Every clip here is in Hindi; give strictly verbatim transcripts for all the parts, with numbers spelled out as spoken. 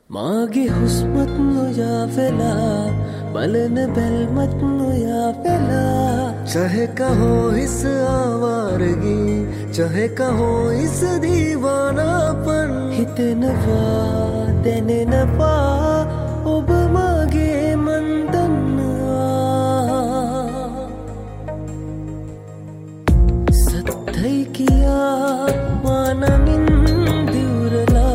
Magi husmatnu yaavela balne belmatnu yaavela चाहे कहो इस आवारगी चाहे कहो इस दीवानापन हितनवा Denwa ob mage mandanna sathai kiya mana nindiurala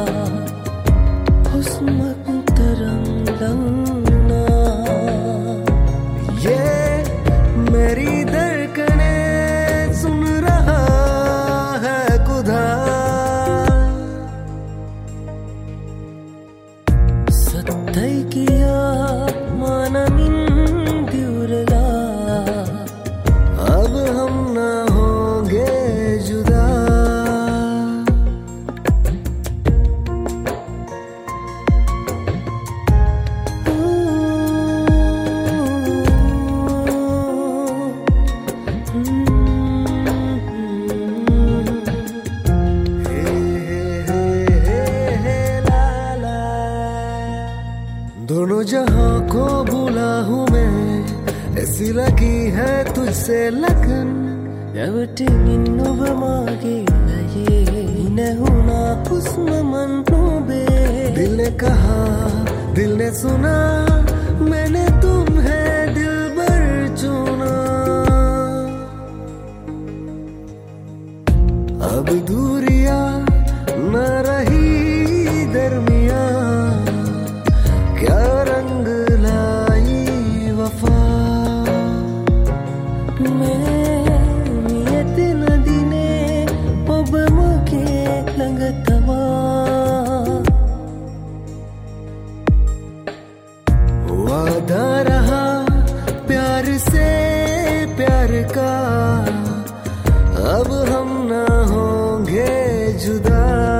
husmat tarang langna ये मेरी धड़कने सुन रहा है खुदा सत्य किया माना निंदिउरला अब हम ना होंगे जुदा दोनों जहां को भूला हूँ मैं ऐसी लगी है तुझसे लगन रवटे मिन्नुब मागे लये नहुना हुस्न मनोबे दिल ने कहा दिल ने सुना मैंने तुम्हें दिलबर चुना अब दूरियां न रही दरमिया क्या रंग लाई वफा नियत नदीने ob muke langatwa वादा रहा प्यार से प्यार का अब हम ना होंगे जुदा